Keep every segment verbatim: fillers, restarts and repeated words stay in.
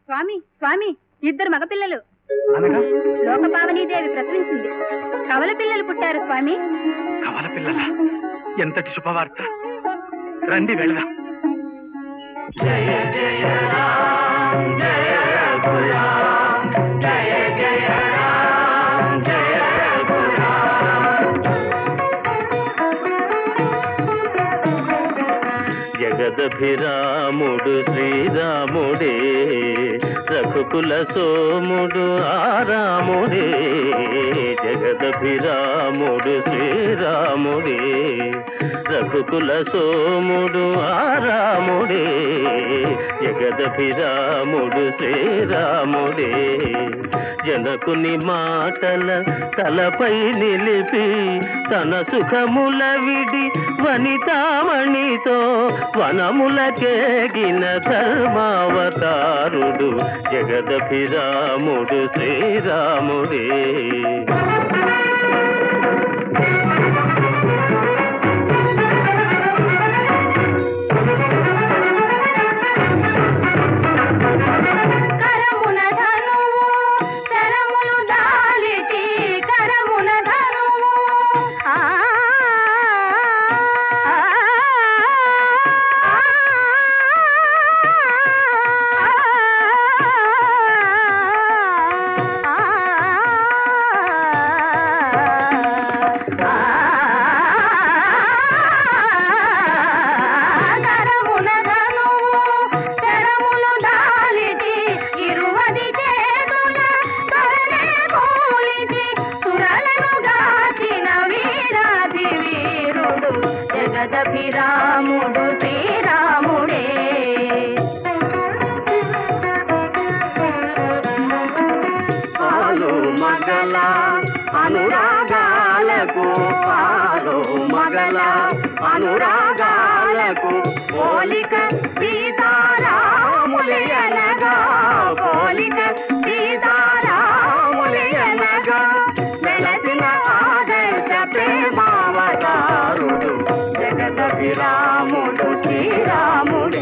స్వామి స్వామి ఇద్దరు మగపిల్లలు లోకపావనీదేవి ప్రసవించింది. కవల పిల్లలు పుట్టారు స్వామి. కవల పిల్లల ఎంతటి శుభవార్త! రండి వెళదాం. జయ జయ రామ జయ గులాం జయ జయ రామ జయ గులాం. జగదభిరాముడు శ్రీరాముడే రఘుకుల సోముడు ఆరాముడే. జగదభిరాముడు శ్రీరాముడే రఘుకుల సోముడు ఆరాముడే. జగదభిరాముడు శ్రీరాముడే జనకుని మాటల తలపై నిలిపి తన సుఖముల విడి వనితామణితో వనములకేగిన ధర్మావతారుడు జగదభిరాముడు శ్రీరాముడే. జగదభిరాముడు శ్రీరాముడే పాలు మగల అనురాగాలకు పాలు మగల అనురాగాలకు పోలిక సీతారాములయనగా పోలిక సీతారాములయనగా వెలసిన ఆదర్శ ప్రేమావతారుడు జగదభిరాముడు శ్రీరాముడే.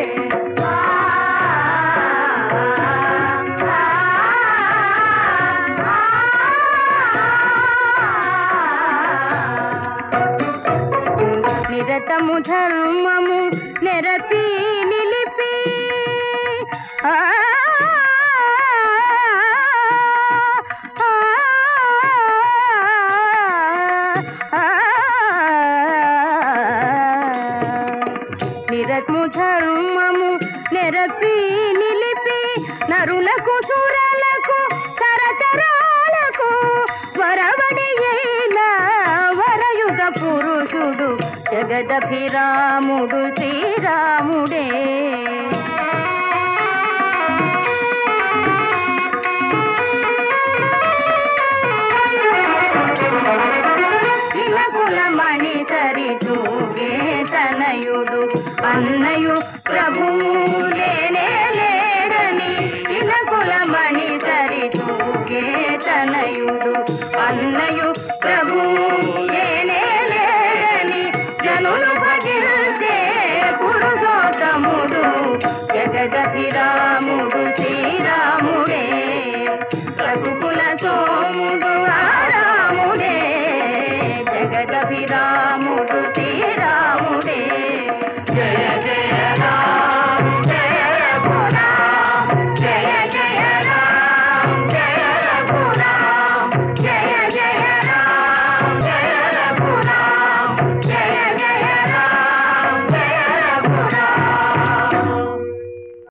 నిరతము ధర్మము నెరపి నిలిపి నిరతము ధర్మము నెరపి నిలిపి నరులకు సురలకు తరతరాలకు వరవడి అయిన వరయుగ పురుషుడు జగదభిరాముడు శ్రీరాముడే.